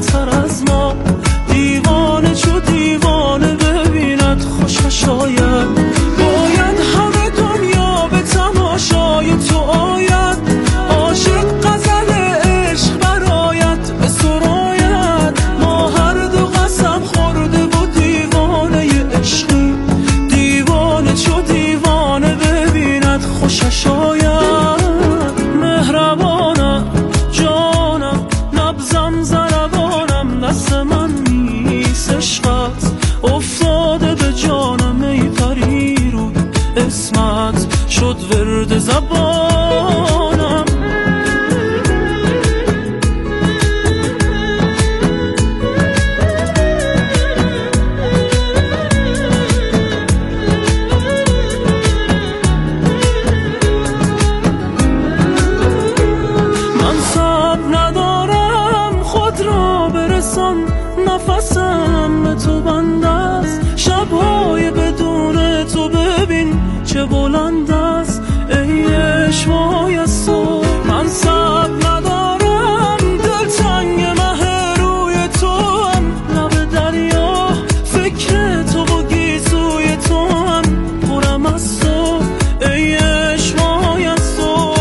تر از ما. دیوانه چو دیوانه ببیند خوشش آید، باید همه دنیا به تماشای تو آید. عاشق غزل عشق برآید به سراید، ما هر دو قسم خورده و دیوانه عشقی. دیوانه چو دیوانه ببیند خوشش آید. مهربانم جانم نبضم ضربانم، دست من نیست عشقت افتاده به جانم. ای پری روی اسمت شد ورد زبانم. من صبر ندارم خود را برسان، نفسم به تو بند است. شبهای بدون تو ببین چه بلند است. ای عشقای از تو من صبر ندارم، دلتنگ مه روی تو هم، لب دریا فکر تو و گیسوی تو هم، پرم از تو ای عشقای از تو.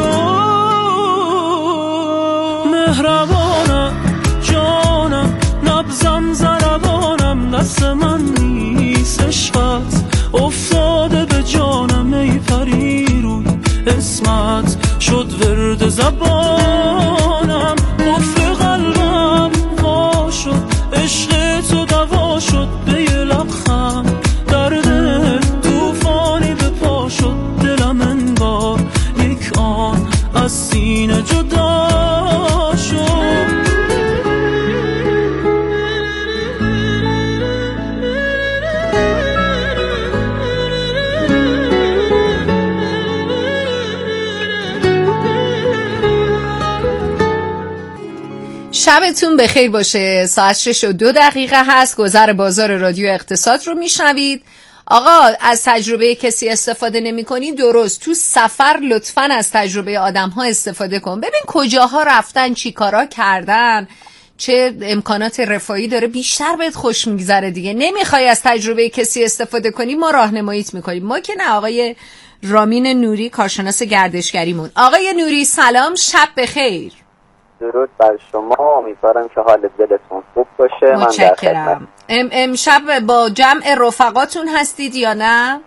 مهربانم جانم نبضم ضربانم، دست من نیست عشقت افتاده به جانم. ای پری روی اسمت شد ورد زبانم. قفل قلبم وا شد، عشق تو دوا شد به یه لبخند. درد توفانی به پا شد، دلم انگار یک آن از سینه جدا شد. شبتون بخیر باشه. ساعت 6:02 هست. گذر بازار رادیو اقتصاد رو میشنوید. آقا از تجربه کسی استفاده نمی کنی؟ درست. تو سفر لطفاً از تجربه آدم ها استفاده کن. ببین کجاها رفتن، چی کارا کردن، چه امکانات رفاهی داره، بیشتر بهت خوش میگذره دیگه. نمیخوای از تجربه کسی استفاده کنی، ما راهنماییت میکنیم. ما که نه. آقای رامین نوری کارشناس گردشگریمون. آقای نوری سلام، شب بخیر. درود بر شما، امیدوارم که حال دلتون خوب باشه. متشکرم. امشب با جمع رفقاتون هستید یا نه؟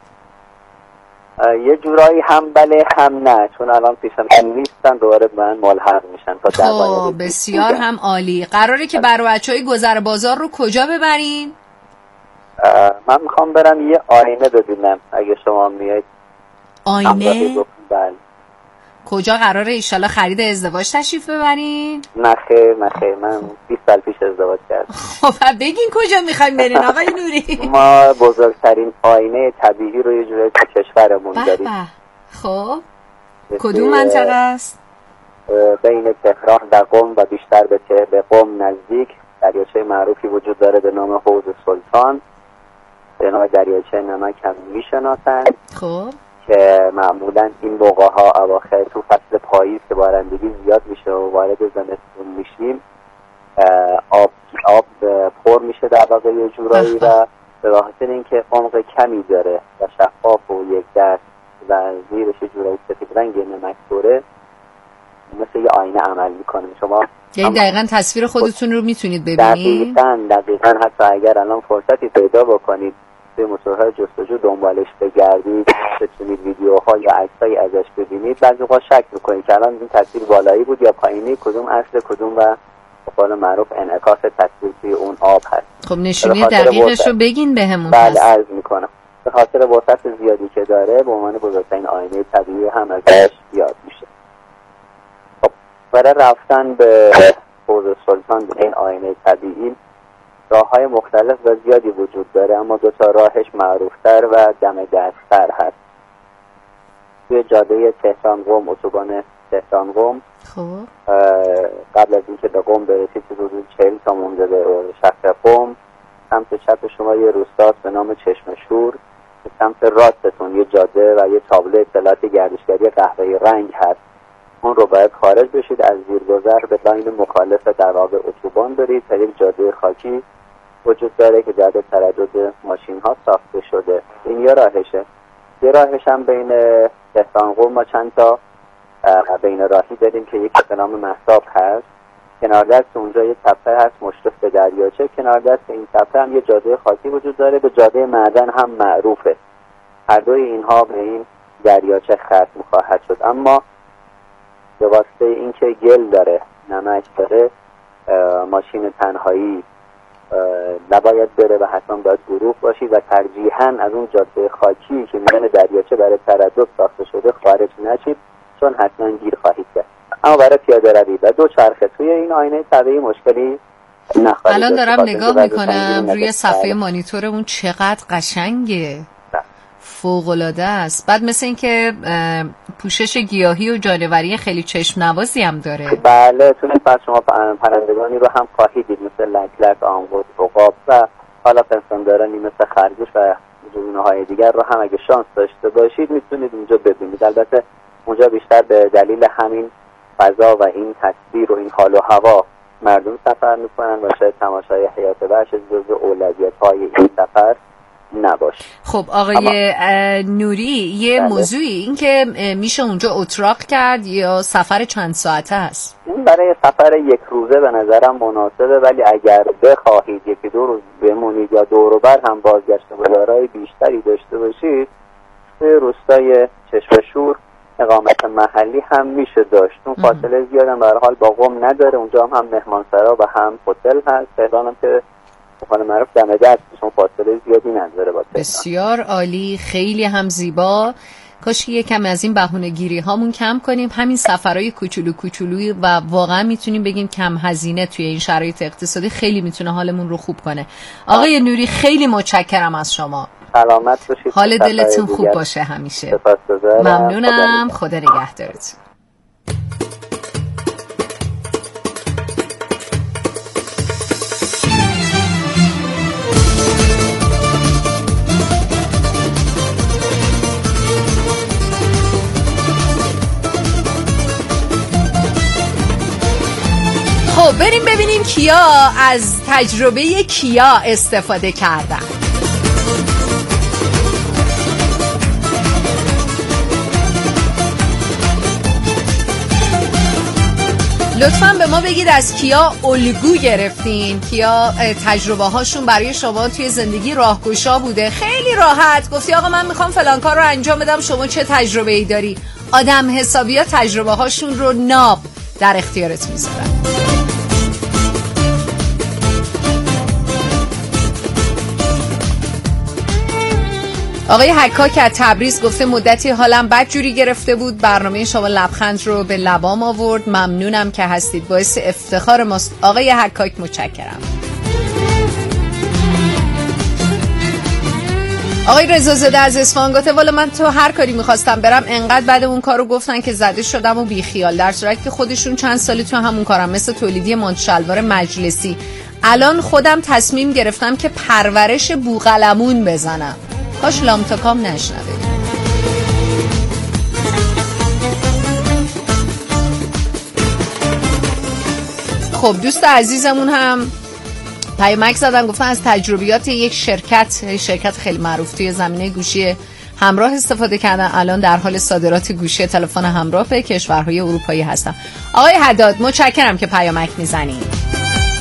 یه جورایی هم بله هم نه، چون الان پیشم نیستن، دوباره من ملحق میشن تا خب بسیار هم عالی. قراره که برای بچهای گذر بازار رو کجا ببرین؟ من میخوام برم یه آینه ببینم، اگه شما میایید. آینه؟ بله. کجا قراره ایشالا خرید ازدواج تشریف ببرین؟ نه خیر من 20 سال پیش ازدواج کردم. خب بگین کجا میخوایم برین آقای نوری؟ ما بزرگترین آینه طبیعی رو یه جوری تو کشورمون داریم. خب کدوم منطقه است؟ بین تهران و قم و بیشتر به قم نزدیک دریاچه معروفی وجود داره به نام حوض سلطان، به نام دریاچه نمک هم میشناسن. خب که معمولا این بقعه‌ها اواخر تو فصل پاییز که بارندگی زیاد میشه و وارد زمستون میشیم، آب پر میشه در واقع یه جورایی، و به خاطر اینکه عمق کمی داره و شفاف و یک دست و زیرش یه جورایی سفید رنگ نمک دوره، مثل یه آینه عمل میکنه. شما یعنی دقیقاً تصویر خودتون رو میتونید ببینید؟ دقیقاً حتی اگر الان فرصتی پیدا بکنید توی موتورهای جستجو دنبالش بگردید، بتونید ویدیوها یا عکسایی ازش ببینید، بعضی وقتا شک میکنید که الان این تصویر بالایی بود یا پایینی، کدوم اصل کدوم، و به قول معروف انعکاس تصویر توی اون آب هست. خب نشونی دقیقش رو بگین بهمون. بله عرض میکنم. به خاطر وسعت زیادی که داره به عنوان بزرگترین آینه طبیعی هم ازش یاد میشه. خب برای رفتن به حوض سلطان به این آینه طبیعی راه‌های مختلف و زیادی وجود داره، اما دو تا راهش معروفتر و دم دستتر هست. توی جاده تهران قم، اتوبان تهران قم، خب قبل از اینکه به قم برسید حدود 40 تا مونده به شهر قم، سمت چپ شما یه روستاست به نام چشم شور، به سمت راستتون یه جاده و یه تابلو اطلاعات گردشگری قهوه‌ای رنگ هست اون رو باید خارج بشید، از زیرگذر به لاین مخالف در واقع اتوبان برید تا یک جاده خاکی وجود داره که جاده تردد ماشین ها ساخته شده. این یه راهشه. یه راهش هم بین تهران ما چند تا بین راهی داریم که یکی به نام مهتاب هست، کنار دست اونجا یه تپه هست مشرف به دریاچه، کنار دست این تپه هم یه جاده خاکی وجود داره، به جاده معدن هم معروفه. هر دوی اینها به این دریاچه ختم خواهد شد، اما به واسطه اینکه گل داره، نمک داره، ماشین تنهایی نباید بره و حتما باید گروه باشید و ترجیحاً از اون جاده خاکی که میان دریاچه برای تردد ساخته شده خارج نشید، چون حتما گیر خواهید کرد. اما برای پیاده روی و دو چرخه توی این آینه طبیعی مشکلی نخواهید. الان دارم نگاه میکنم روی صفحه مانیتورمون چقدر قشنگه، فوق‌العاده است. بعد مثل این که پوشش گیاهی و جانوری خیلی چشم نوازی هم داره. بله، تو این فصل شما پرندگانی رو هم خواهید دید، مثل لکلک، آنگور، عقاب و حالا پستاندارانی مثل خرگوش و گونه‌های دیگر رو هم اگه شانس داشته باشید میتونید اونجا ببینید. البته اونجا بیشتر به دلیل همین فضا و این تصویر و این حال و هوا مردم سفر میکنن و شاید تماشای حیات وحش جزو اولویت‌های این سفر نباشه. خب آقای نوری، یه موضوعی این که میشه اونجا اتراق کرد یا سفر چند ساعته است؟ این برای سفر یک روزه به نظرم مناسبه، ولی اگر بخواهید یکی دو روز بمونید یا دور و بر هم بازگشت و دارای بیشتری داشته باشید، توی روستای چشم شور اقامت محلی هم میشه داشت. اون فاصله زیادم به هر حال با قم نداره، اونجا هم مهمانسرا و هم هتل هست. تهران هم که مکان معروف دم دست، چون فاصله زیادی نداره با تهران. بسیار عالی، خیلی هم زیبا. کاش یکم از این بهونه‌گیری هامون کم کنیم، همین سفرهای کوچولو کوچولویی و واقعا میتونیم بگیم کم هزینه توی این شرایط اقتصادی خیلی میتونه حالمون رو خوب کنه. آقای نوری خیلی متشکرم از شما. سلامت باشید. حال دلتون خوب باشه همیشه. ممنونم. خدا نگهدارتون. خب بریم ببینیم کیا از تجربه کیا استفاده کردن. لطفاً به ما بگید از کیا الگو گرفتین، کیا تجربه هاشون برای شما توی زندگی راهگشا بوده. خیلی راحت گفتی آقا من میخوام فلان کار رو انجام بدم، شما چه تجربه ای داری؟ آدم حسابیا تجربه هاشون رو ناب در اختیارت میذارن. آقای حکاک از تبریز گفته مدتی حالم بدجوری گرفته بود، برنامه شما لبخند رو به لبام آورد، ممنونم که هستید، باعث افتخار ماست. آقای حکاک متشکرم. آقای رضازاده از اصفهان گفته والا من تو هر کاری میخواستم برم انقدر بعد اون کارو گفتن که زده شدم و بیخیال، در صورتی که خودشون چند سالی تو همون کارم، مثل تولیدی مانت شلوار مجلسی. الان خودم تصمیم گرفتم که پرورش بوقلمون بزنم. کاش لامتاکام نشنوه. خب دوست عزیزمون هم پیامک زدن، گفتن از تجربیات یک شرکت خیلی معروف توی زمینه گوشی همراه استفاده کردن، الان در حال صادرات گوشی تلفن همراه به کشورهای اروپایی هستن. آقای حداد متشکرم که پیامک میزنید.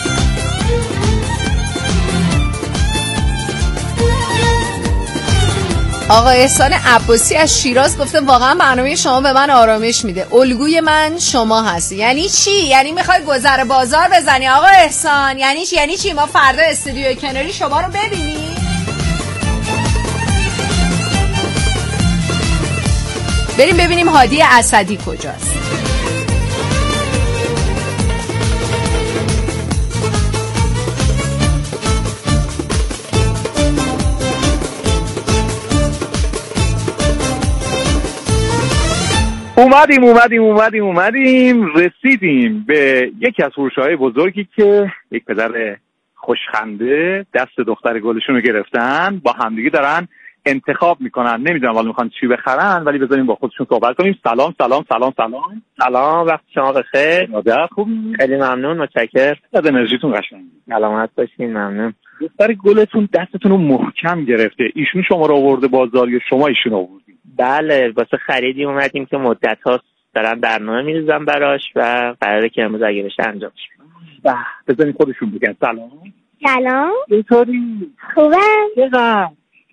آقا احسان عباسی از شیراز گفته واقعا برنامه شما به من آرامش میده، الگوی من شما هستی. یعنی چی؟ یعنی میخوای گذر بازار بزنی آقا احسان؟ یعنی چی؟ یعنی چی ما فردا استودیوی کناری شما رو ببینیم؟ بریم ببینیم هادی اسدی کجاست. اومدیم رسیدیم به یکی از فروشگاه‌های بزرگی که یک پدر خوشخنده دست دختر گلشون رو گرفتن، با همدیگه دارن انتخاب میکنن، نمیدونم والا میخوان چی بخرن، ولی بذاریم با خودشون صحبت کنیم. سلام. سلام، وقت شما بخیر. مادر خوبی؟ خیلی ممنون، متشکرم. از انرژیتون قشنگه. سلامت باشین. ممنون. دختر گلتون دستتون رو محکم گرفته. ایشون شما رو آورده بازار یا شما ایشون آوردین؟ بله، واسه خریدی اومدیم که مدت هاست دارن برنامه میریزم براش و قراره که امروز اگه بشه انجام بشه. بذارین خودشون بگن. سلام. چطوری؟ خوبم. چقدر؟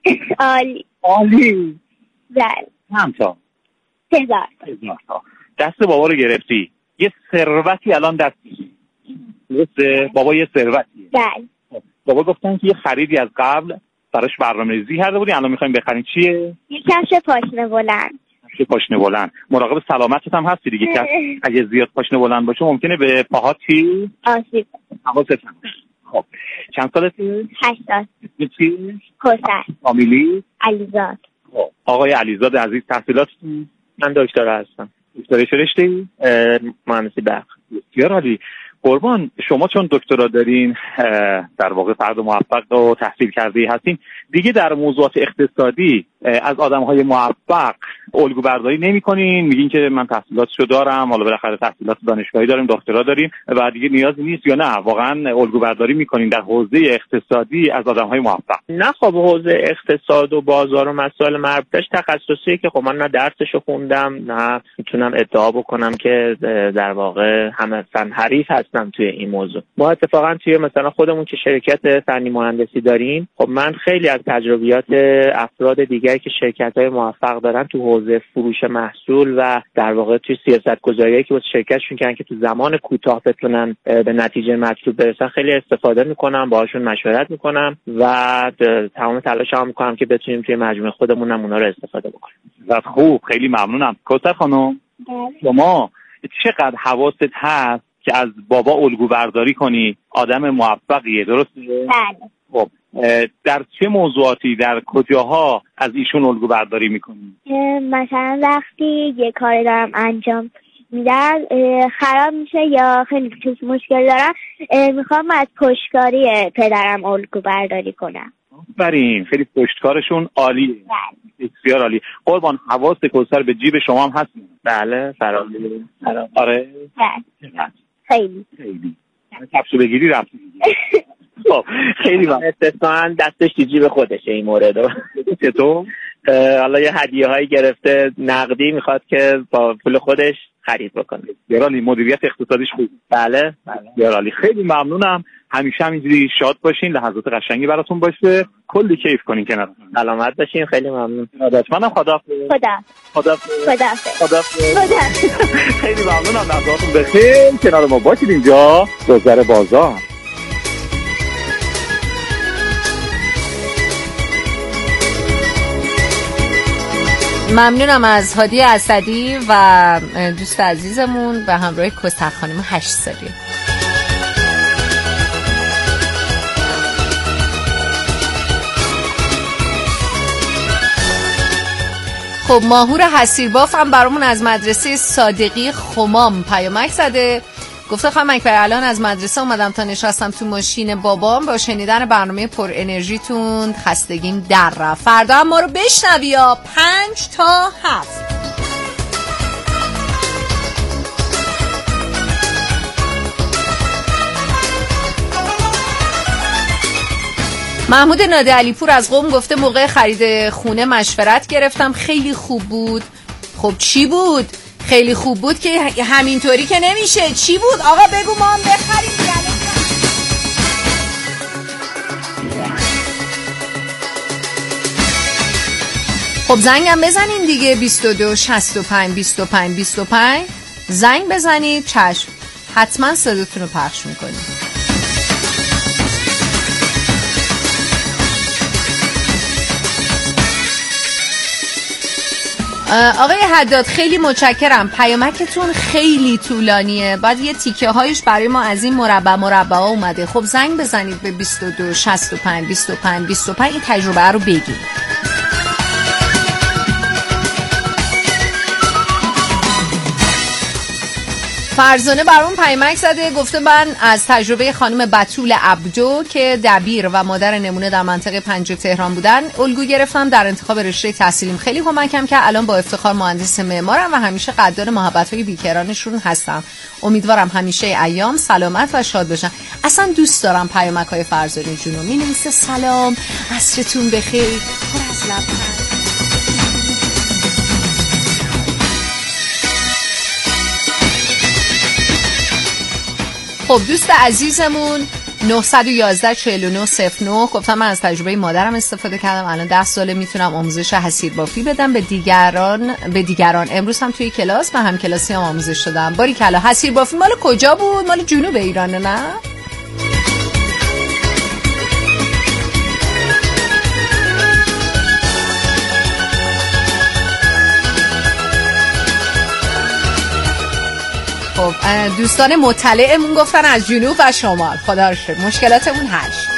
عالی. بله. چند تا؟ 1000 تا. دست بابا رو گرفتی. یه ثروتی الان دستی. درسته؟ بابا یه ثروتیه. بله. بابا گفتن که یه خریدی از قبل براش برنامه‌ریزی کرده بودی، الان می‌خوایم بخریم. چیه؟ یه کفش پاشنه بلند. پاشنه بلند. مراقب سلامتت هم هستی دیگه، که اگه زیاد پاشنه بلند باشه ممکنه به پاهات چی؟ آسیب. حواست هست. خب چند سالته؟ 8 سال. چی؟ کوثر. فامیلی؟ علیزاد. خب آقای علیزاد عزیز، تحصیلاتتون؟ من دکترا هستم. دکترای چه رشته‌ای؟ مهندسی برق. بسیار عالی. قربان، شما چون دکترا دارین، در واقع فرد موفق و تحصیل کرده هستین، دیگه در موضوعات اقتصادی از آدم‌های موفق الگو برداری نمی‌کنین، میگین که من تحصیلاتشو دارم، حالا بالاخره تحصیلات دانشگاهی داریم، دکترا داریم و دیگه نیازی نیست، یا نه واقعا الگو برداری می‌کنین در حوزه اقتصادی از آدم‌های موفق؟ نه خب حوزه اقتصاد و بازار و مسائل مربوطش تخصصیه که خب من نه درسشو خوندم، نه میتونم ادعا بکنم که در واقع همه فن حریف هستم توی این موضوع. ما اتفاقا توی مثلا خودمون که شرکت فنی مهندسی داریم، خب من خیلی از تجربیات افراد دیگری که شرکت‌های موفق دارن تو حوزه فروش محصول و در واقع توی سیاست‌گذاریایی که واسه شرکتشون کردن که تو زمان کوتاه بتونن به نتیجه مطلوب برسن، خیلی استفاده می‌کنم، باهاشون مشورت می‌کنم و تمام تلاشمو می‌کنم که بتونیم توی مجموعه خودمون هم اونا رو استفاده بکنیم. خوب، خیلی ممنونم. کوثر خانم، شما چقدر حواست هست که از بابا الگو برداری کنی؟ آدم موفقیه، درسته؟ بله. خب در چه موضوعاتی، در کجاها از ایشون الگو برداری میکنی؟ مثلا وقتی یه کاری دارم انجام میدم خراب میشه یا خیلی مشکل دارم، میخوام از پشتکاری پدرم الگو برداری کنم. بریم، خیلی پشتکارشون عالیه. بله. بسیار عالی. قربان، حواست کوثر به جیب شما هم هست؟ بله، آره. بله. خیلی کفشو بگیری رفتی. خب خیلی ممنون. استثناً دستش تو جیب خودشه این موردو. چطور؟ حالا یه هدیه‌هایی گرفته نقدی، میخواد که با پول خودش خرید بکنه. یارالی مدیریت اقتصادیش خوب. بله. یارالی خیلی ممنونم. همیشه همینجوری شاد باشین، لحظات قشنگی براتون باشه، کلی کیف کنین کنار. سلامت باشین، خیلی ممنون. منم خدا. خیلی ممنونم، لحظاتون بخیر، کنار ما باشید اینجا گذر بازار. ممنونم از هادی اسدی و دوست عزیزمون به همراه کوثر خانم 8 ساله. خب ماهور حسیرباف هم برامون از مدرسه صادقی خمام پیامک زده، گفته خانم اکبر الان از مدرسه اومدم تا نشستم تو ماشین بابام، با شنیدن برنامه پر انرژیتون خستگیم در رفت. فردا هم ما رو بشنوی یا 5 تا 7. محمود نادی علیپور از قم گفته موقع خرید خونه مشورت گرفتم، خیلی خوب بود. خب چی بود؟ خیلی خوب بود که همینطوری که نمیشه. چی بود؟ آقا بگو ما هم بخریم. خب زنگم بزنین دیگه، 22 65 25 25 زنگ بزنید، چشم حتما صداتون رو پخش میکنیم. آقای حداد خیلی متشکرم، پیامکتون خیلی طولانیه، بعد یه تیکه هایش برای ما از این مربع اومده. خب زنگ بزنید به 22 65 25 25 این تجربه رو بگید. فرزانه برام پیامک زده، گفته من از تجربه خانم بتول عبدو که دبیر و مادر نمونه در منطقه 5 تهران بودن الگو گرفتم. در انتخاب رشته تحصیلیم خیلی کمکم کرد. الان با افتخار مهندس معمارم و همیشه قدردان محبت‌های بیکرانشون هستم. امیدوارم همیشه ایام سلامت و شاد باشن. اصلا دوست دارم پیامک‌های فرزانه جونو. می‌نویسه سلام، عصرتون بخیر، پر از لبخند. خب دوست عزیزمون 911-4909 گفتم من از تجربه مادرم استفاده کردم، الان 10 ساله میتونم آموزش حصیربافی بدم به دیگران. امروز هم توی کلاس به همکلاسی هم آموزش دادم. باریکلا. حصیربافی مال کجا بود؟ مال جنوب ایرانه نه؟ خب دوستان مطلعمون گفتن از جنوب و شمال. خدا رو شکر مشکلاتمون حل شد.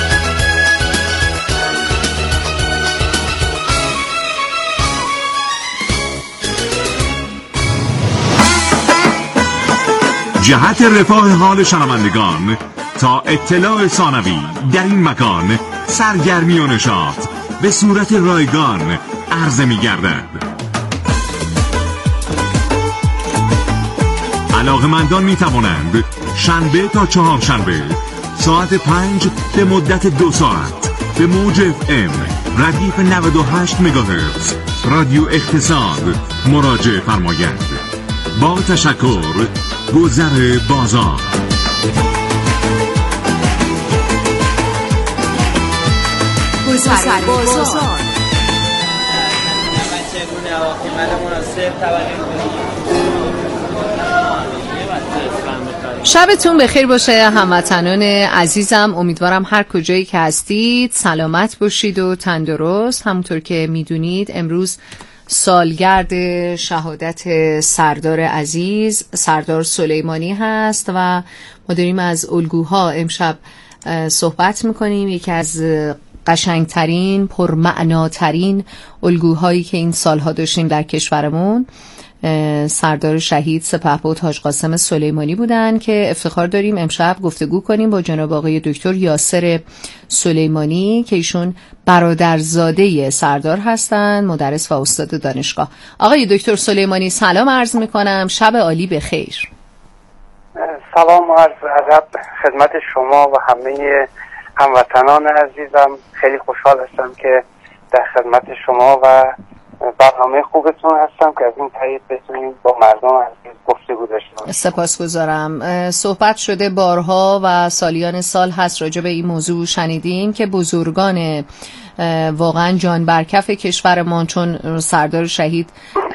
جهت رفاه حال شنوندگان تا اطلاع ثانوی در این مکان سرگرمی و نشاط به صورت رایگان عرضه می گردد. علاقه‌مندان می توانند شنبه تا چهارشنبه ساعت 5 به مدت 2 ساعت به موج FM ردیف 98 مگاهرتز رادیو اقتصاد مراجعه فرمایند. با تشکر، گذر بازار. گذر بازار. شبتون بخیر باشه هموطنان عزیزم. امیدوارم هر کجایی که هستید سلامت باشید و تندرست. همونطور که میدونید امروز سالگرد شهادت سردار عزیز سردار سلیمانی هست و ما داریم از الگوها امشب صحبت میکنیم. یکی از قشنگترین پرمعناترین الگوهایی که این سالها داشتیم در کشورمون سردار شهید سپهبد حاج قاسم سلیمانی بودن که افتخار داریم امشب گفتگو کنیم با جناب آقای دکتر یاسر سلیمانی که ایشون برادرزاده سردار هستند، مدرس و استاد دانشگاه. آقای دکتر سلیمانی سلام عرض میکنم، شب عالی بخیر. سلام و عرض ادب خدمت شما و همه هموطنان عزیزم. خیلی خوشحال هستم که در خدمت شما و برنامه خوبتون هستم که از این طریق بتونیم با مردم عزیز گفتگو داشته باشیم. سپاسگزارم. صحبت شده بارها و سالیان سال هست راجع به این موضوع شنیدیم که بزرگان واقعا جان برکف کشورمان چون سردار شهید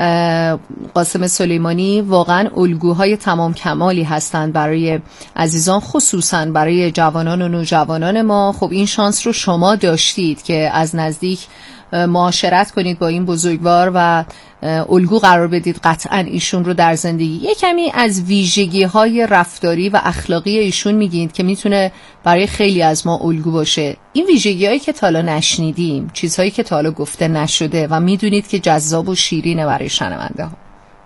قاسم سلیمانی واقعا الگوهای تمام کمالی هستند برای عزیزان، خصوصا برای جوانان و نوجوانان ما. خب این شانس رو شما داشتید که از نزدیک معاشرت کنید با این بزرگوار و الگو قرار بدید قطعا ایشون رو در زندگی. یه کمی از ویژگی‌های رفتاری و اخلاقی ایشون میگید که میتونه برای خیلی از ما الگو باشه. این ویژگی‌هایی که تا حالا نشنیدیم، چیزهایی که تا حالا گفته نشده و میدونید که جذاب و شیرینه برای شنونده ها.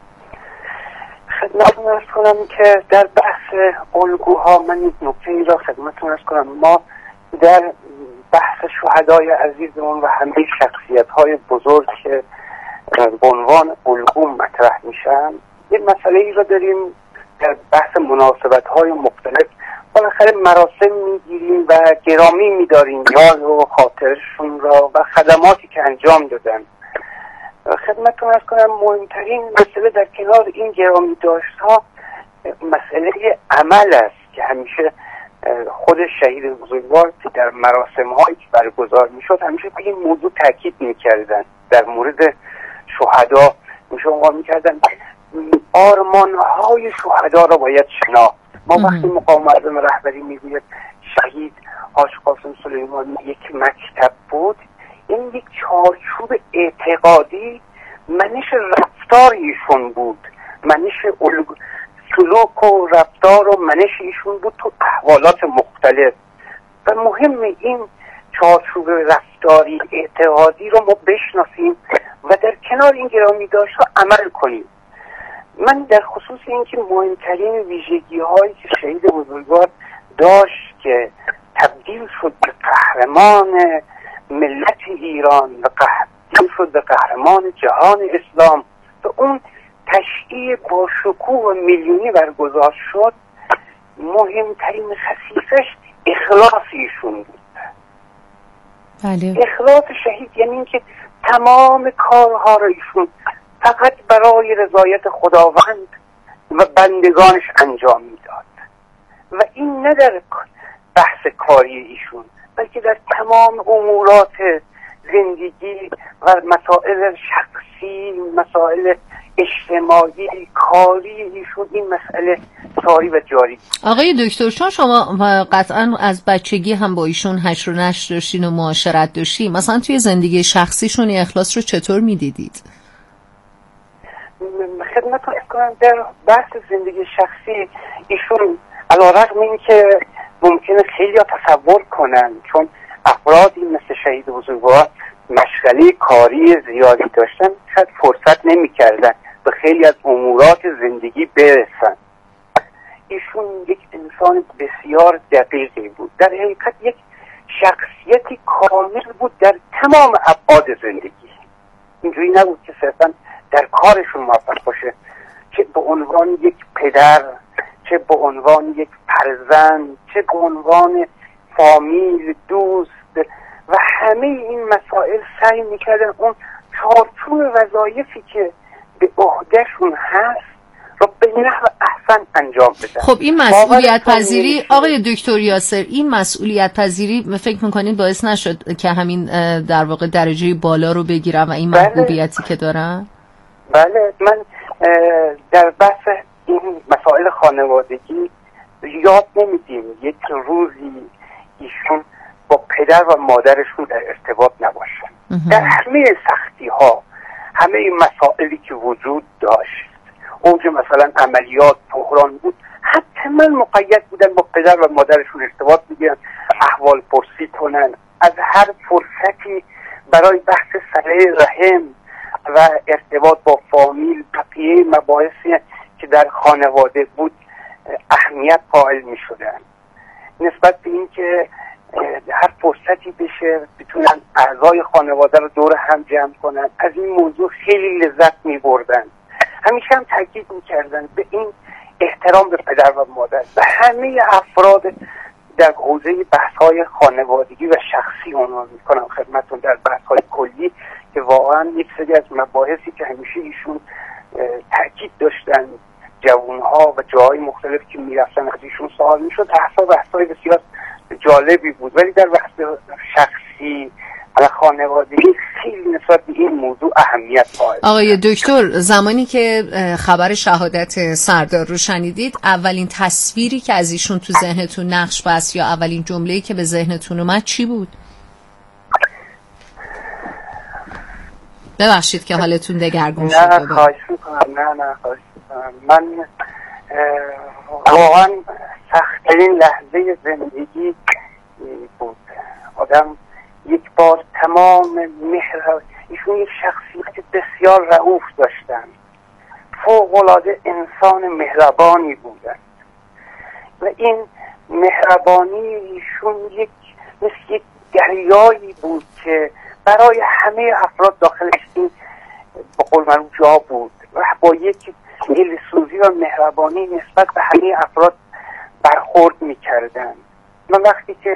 خدمتتون عرض کنم که در بحث الگوها من یک نکته ای را خدمتتون عرض کنم. ما در بحث شهدای عزیزمون و همه شخصیت‌های بزرگ که به عنوان الگو مطرح میشن یه مسئله ای را داریم در بحث مناسبت‌های مختلف بالاخره مراسم میگیریم و گرامی می‌داریم یاد و خاطرشون را و خدماتی که انجام دادن. خدمتتون عرض کنم مهمترین مسئله در کنار این گرامی داشت‌ها مسئله عمل است که همیشه خود شهید بزرگوار در مراسم هایی که برگزار میشد همیشه به این موضوع تاکید میکردن. در مورد شهدا میشه عنوان میکردن آرمان های شهدا را باید شناخت. ما وقتی مقام معظم رهبری میگوید شهید حاج قاسم سلیمانی یک مکتب بود، این یک چارچوب اعتقادی منش رفتار ایشون بود، منش سلوک و رفتار و منش ایشون بود تو احوالات مختلف. و مهم این چارچوب رفتاری اعتقادی رو ما بشناسیم و در کنار این گرامی داشت‌ها عمل کنیم. من در خصوص اینکه مهمترین ویژگی هایی که شهید بزرگوار داشت که تبدیل شد به قهرمان ملت ایران و تبدیل شد به قهرمان جهان اسلام و اون تشییع با شکوه و میلیونی برگزار شد، مهمترین خصیصش اخلاص ایشون بود. بله. اخلاص شهید یعنی اینکه تمام کارها را ایشون فقط برای رضایت خداوند و بندگانش انجام میداد و این نه در بحث کاری ایشون بلکه در تمام امورات زندگی و مسائل شخصی، مسائل اجتماعی، کاری ایشون این مسئله ساری و جاری. آقای دکتر، شما قطعا از بچگی هم با ایشون حشر و نشر داشتین و معاشرت داشتین، مثلا توی زندگی شخصیشون اخلاص رو چطور میدیدید؟ خدمتتون عرض کنم در بحث زندگی شخصی ایشون علی‌رغم این که ممکنه خیلی تصور کنن چون افرادی مثل شهید بزرگوار مشغله کاری زیادی داشتن شاید فرصت نمی کردن به خیلی از امورات زندگی برسن. ایشون یک انسان بسیار دقیقی بود، در حقیقت یک شخصیتی کامل بود در تمام ابعاد زندگی. اینجوری نبود که صرفا در کارشون موفق باشه، چه به عنوان یک پدر، چه به عنوان یک فرزند، چه به عنوان فامیل، دوست و همه این مسائل سعی میکردن اون چارچوب وظایفی که به عهدهشون هست رو به نحو احسن انجام بدن. خب این مسئولیت پذیری آقای دکتر یاسر، این مسئولیت پذیری فکر میکنید باعث نشد که همین در واقع درجه بالا رو بگیرن و این محبوبیتی که دارن؟ بله، من در بحث این مسائل خانوادگی یاد نمیدیم یک روزی ایشون با پدر و مادرشون در ارتباط نباشن. در همه سختی ها، همه مسائلی که وجود داشت، اوج مثلا عملیات بحران بود، حتما مقید بودن با پدر و مادرشون ارتباط بگیرن، احوال پرسی کنن، از هر فرصتی برای بحث صله رحم و ارتباط با فامیل، بقیه مباحثی که در خانواده بود اهمیت قائل می شدن. نسبت به این که هر فرصتی بشه بتونن اعضای خانواده رو دور هم جمع کنن، از این موضوع خیلی لذت می بردن. همیشه هم تاکید می کردن به این احترام به پدر و مادر و همه افراد در حوزه بحث‌های خانوادگی و شخصی عنوان می‌کنم خدمتتون در بحث‌های کلی که واقعا یک سری از مباحثی که همیشه ایشون تاکید داشتن، جوان‌ها و جاهای مختلف که می‌رفتن از ایشون سوال می‌شد، بحث‌های بسیار جالبی بود، ولی در بحث شخصی و خانوادگی خیلی نسبت به این موضوع اهمیت قائل. آقای دکتر، زمانی که خبر شهادت سردار رو شنیدید، اولین تصویری که از ایشون تو ذهنتون نقش بست یا اولین جمله‌ای که به ذهنتون اومد چی بود؟ ببخشید که حالتون دگرگون شد. نه خواهش میکنم. نه خواهش میکنم. من واقعا سخت‌ترین لحظه زندگی بود. آدم یک بار تمام ایشون یک شخصیت بسیار رئوف داشتن، فوق‌العاده انسان مهربانی بودن و این مهربانی ایشون مثل یک دریایی بود که برای همه افراد داخلش این به قول معروف جا بود و با یک دلسوزی و مهربانی نسبت به همه افراد برخورد می‌کردن. من وقتی که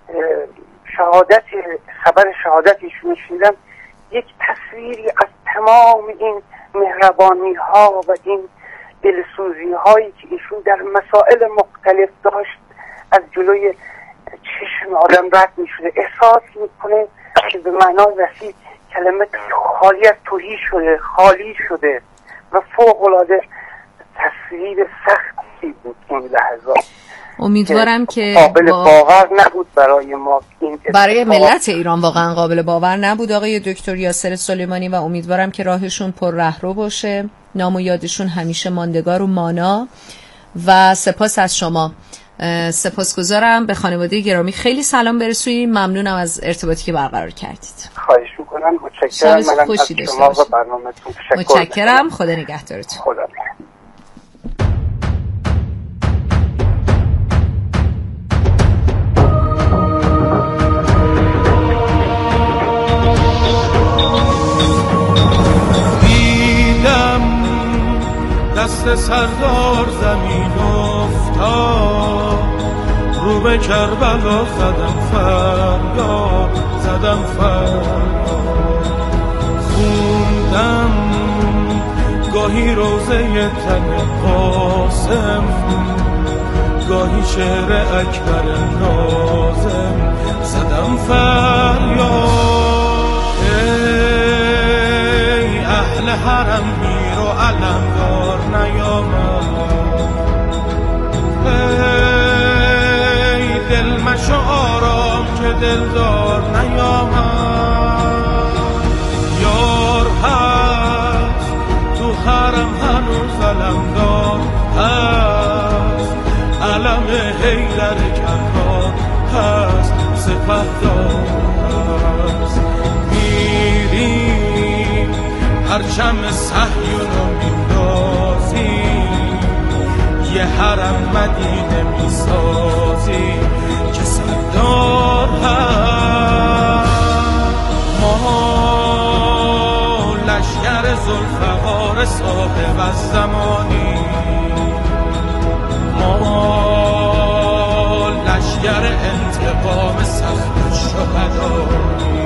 خبر شهادت ایشون شنیدم، یک تصویری از تمام این مهربانی ها و این دلسوزی هایی که ایشون در مسائل مختلف داشت از جلوی چشم آدم رد می شده. احساس میکنه که به معنای وسیع کلمه خالی از توهی شده، خالی شده و فوق العاده تصویر سختی بود این لحظات. امیدوارم که قابل باور نبود برای ما، برای ملت ایران واقعا قابل باور نبود آقای دکتر یاسر سلیمانی، و امیدوارم که راهشون پر رهرو باشه، نام و یادشون همیشه ماندگار و مانا. و سپاس از شما، سپاسگزارم. به خانواده گرامی خیلی سلام برسونید. ممنونم از ارتباطی که برقرار کردید. خواهش میکنم. متشکرم. شما خوشی داشته باشید. برنامه‌تون متشکرم. خدا نگهدارتون. خدا. سردار زمین افتاد، رو به کربلا زدم فریاد، خوندم گاهی روزه تن قاسم، گاهی شعر اکبر ناظم، زدم فریاد. ای اهل حرم میر و علمدار نیامد، ای دل مشو آرام که دلدار نیامد، یار هست تو حرم هنوز علمدار هست، علم حیدر کرار هست، سپهدار هست، میریم پرچم صهیونو میندازیم، یه حرم مدینه میسازیم که سردار هست. ما لشکر ذوالفقار صاحب از زمانی، ما لشکر انتقام سخت شهدایی.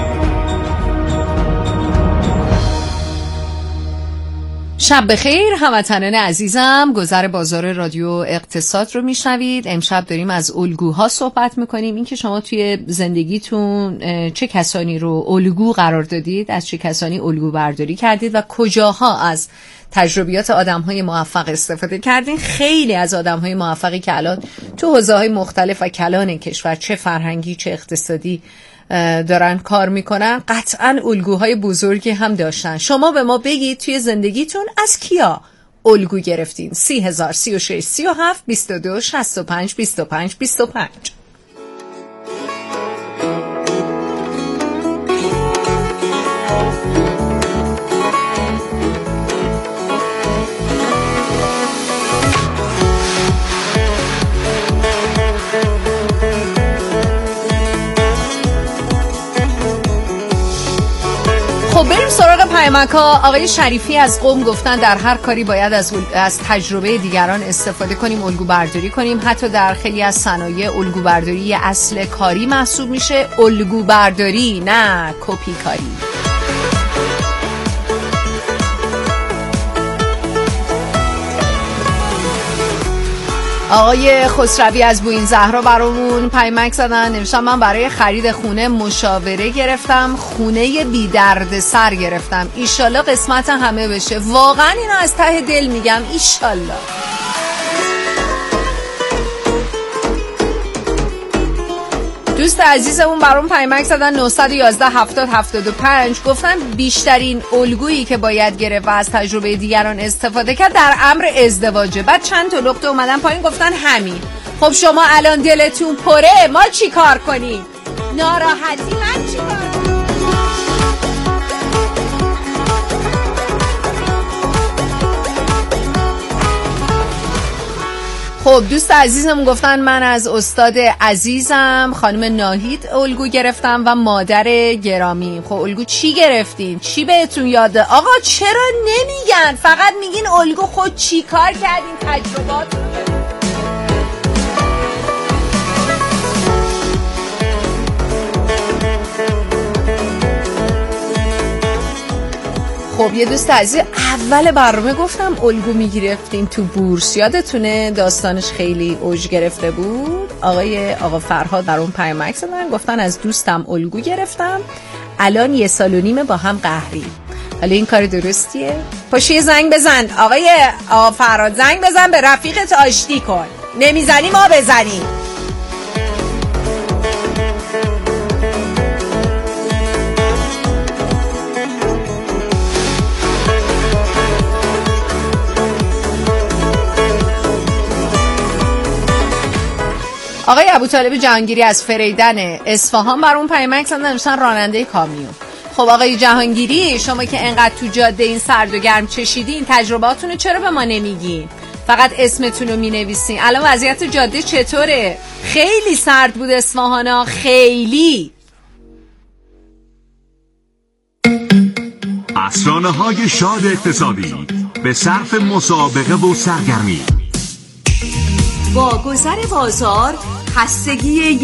شب بخیر هموطنان عزیزم، گذر بازار رادیو اقتصاد رو میشنوید. امشب داریم از الگوها صحبت میکنیم، این که شما توی زندگیتون چه کسانی رو الگو قرار دادید، از چه کسانی الگو برداری کردید و کجاها از تجربیات آدم‌های موفق استفاده کردین. خیلی از آدم‌های موفقی که الان تو حوزه‌های مختلف و کلان کشور، چه فرهنگی چه اقتصادی دارن کار میکنن، قطعاً الگوهای بزرگی هم داشتن. شما به ما بگید توی زندگیتون از کیا الگو گرفتین؟ 30,000 36 37 22 65 25 25. خب بریم سراغ پیامک‌ها. آقای شریفی از قم گفتن در هر کاری باید از تجربه دیگران استفاده کنیم، الگو برداری کنیم. حتی در خیلی از صنایع الگو برداری اصل کاری محسوب میشه، الگو برداری نه کپی کاری. آقای خسروی از بوین زهرا برامون پیامک زدن، نوشتم من برای خرید خونه مشاوره گرفتم، خونه بی درد سر گرفتم، ایشالله قسمت همه بشه. واقعا اینو از ته دل میگم، ایشالله. دوست عزیزمون برام پیامک زدن 911 70 75 گفتن بیشترین الگویی که باید گرفت و از تجربه دیگران استفاده کرد در امر ازدواجه. بعد چند تا نقطه اومدن پایین گفتن همین. خب شما الان دلتون پره، ما چی کار کنیم؟ ناراحتی من چی کار کنیم؟ خب دوست عزیزم گفتن من از استاد عزیزم خانم ناهید الگو گرفتم و مادر گرامی. خب الگو چی گرفتین؟ چی بهتون یاده؟ آقا چرا نمیگن؟ فقط میگین الگو. خود چی کار کردین؟ تجربات خب یه دوست عزیز اول برنامه گفتم الگو میگرفتین تو بورس، یادتونه داستانش خیلی اوج گرفته بود. آقا فرهاد در اون پیامک زدن گفتن از دوستم الگو گرفتم، الان 1.5 سال با هم قهری. حالا این کار درستیه؟ پاشو زنگ بزن آقا فرهاد، زنگ بزن به رفیقت آشتی کن، نمیزنی ما بزنیم. آقای ابوطالب جهانگیری از فریدن اصفهان برام پیامک زدن، نوشتن راننده کامیون. خب آقای جهانگیری شما که انقدر تو جاده این سرد و گرم چشیدین، تجربهاتون رو چرا به ما نمیگین؟ فقط اسمتون رو مینویسین. الان وضعیت جاده چطوره؟ خیلی سرد بود اصفهانا، خیلی. افسانه‌های شاد اقتصادی به صرف مسابقه و سرگرمی. با گذر بازار خستگی